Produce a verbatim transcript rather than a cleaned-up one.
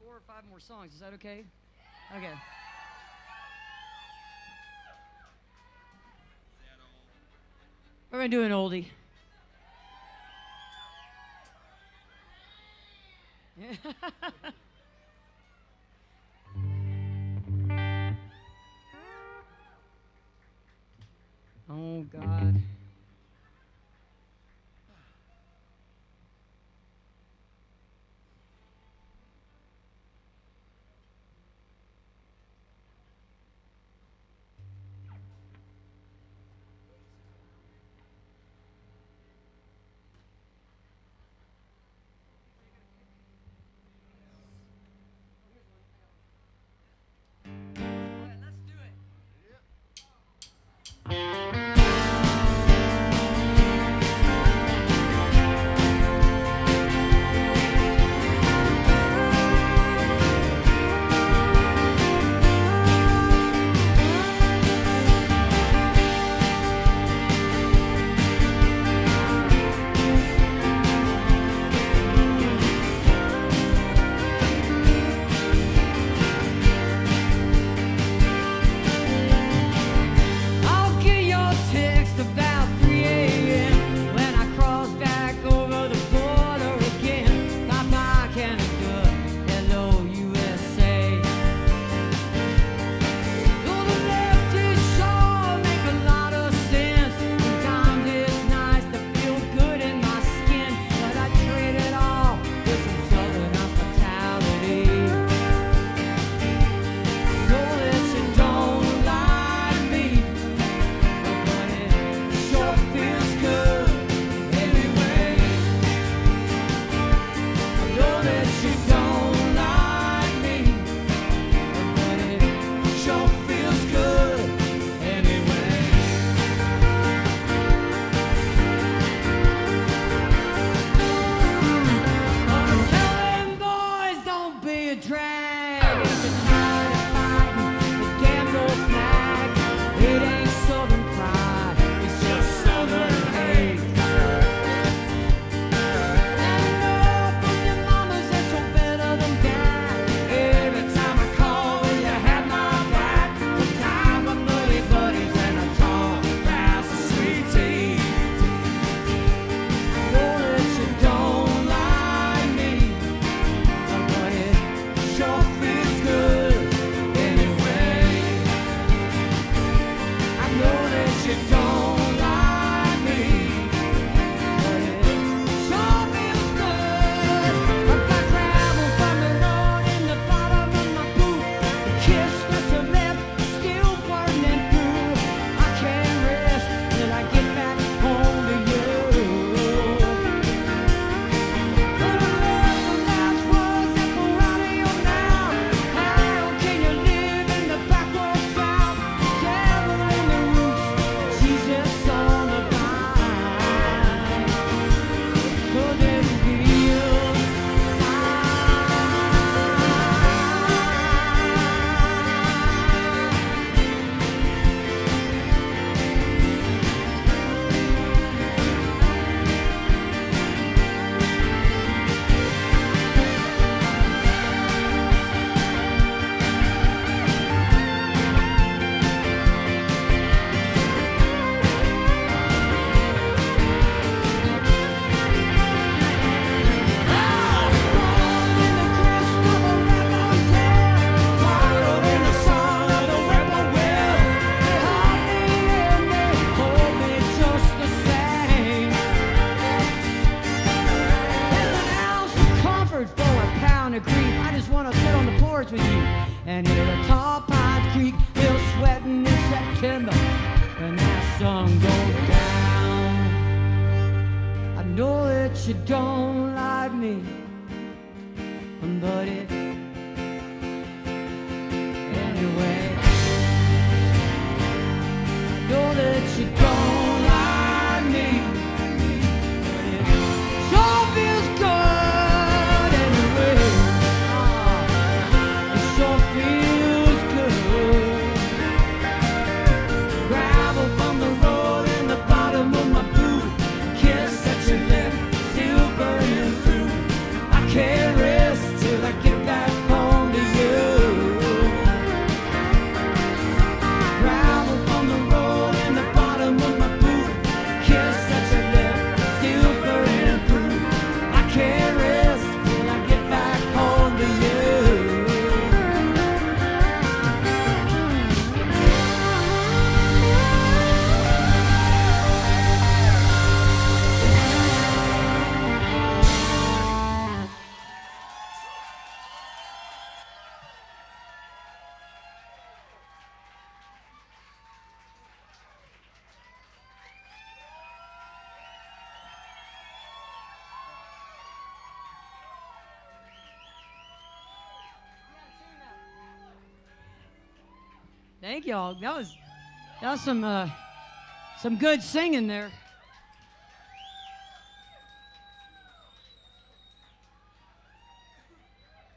four or five more songs. Is that okay? Okay. We're going to do an oldie. Oh, God. And hear a tall pine creek, still sweating in September. When that sun goes down, I know that you don't like me, but it anyway. I know that you don't like me, but it sure feels good anyway. Ah, it sure feels good. Gravel from the road in the bottom of my boot, kiss at your lip, still burning. Thank y'all. That was that was some uh, some good singing there.